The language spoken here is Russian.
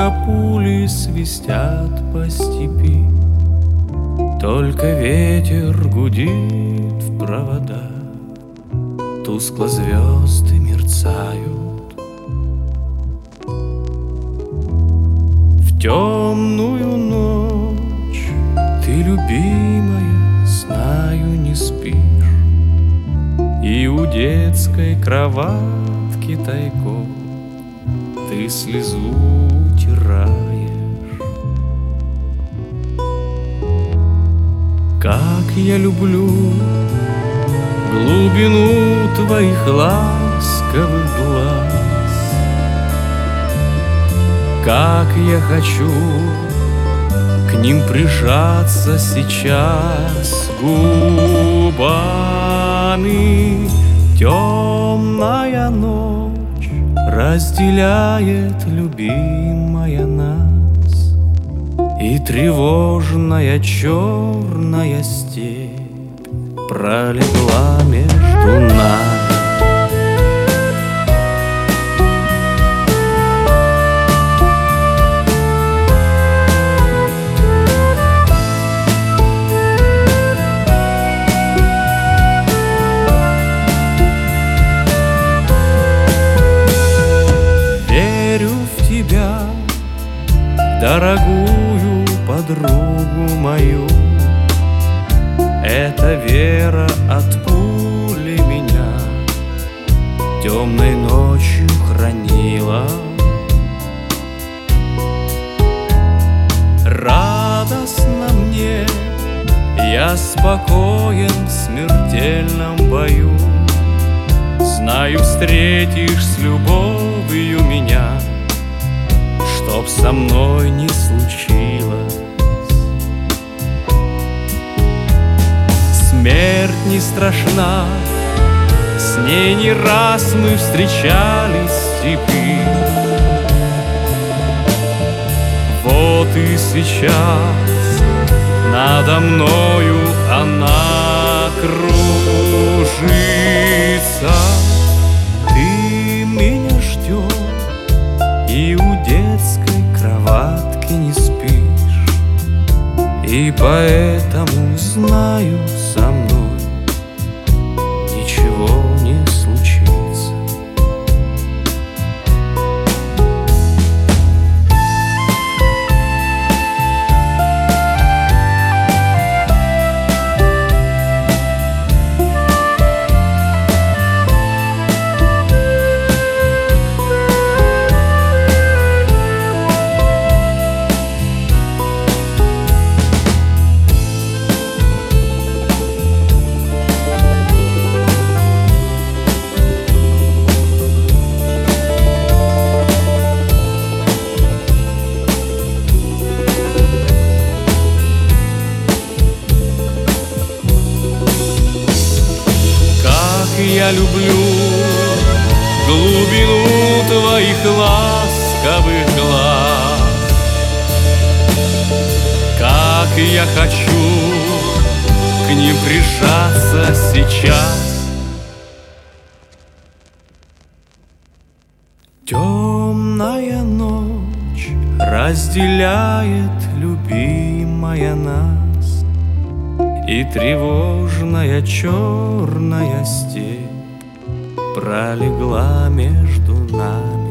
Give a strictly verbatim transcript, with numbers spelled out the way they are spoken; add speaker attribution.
Speaker 1: Словно пули свистят по степи, только ветер гудит в провода, тускло звезды мерцают. В темную ночь ты, любимая, знаю, не спишь, и у детской кроватки тайком ты слезу утираешь. Как я люблю глубину твоих ласковых глаз, как я хочу к ним прижаться сейчас губами. Темная ночь разделяет, любимая, нас, и тревожная черная степь пролегла между нами. Дорогую подругу мою, эта вера от пули меня темной ночью хранила. Радостно мне, я спокоен в смертельном бою, знаю, встретишь с любовью меня, чтоб со мной не случилось. Смерть не страшна, с ней не раз мы встречались в степи. Вот и сейчас надо мною она кружится. Ты меня ждешь, и у детской кроватки не спишь, и поэтому знаю, со мной ничего не случится. Я люблю глубину твоих ласковых глаз, как я хочу к ним прижаться сейчас. Темная ночь разделяет, любимая, нас, и тревожная черная степь пролегла между нами.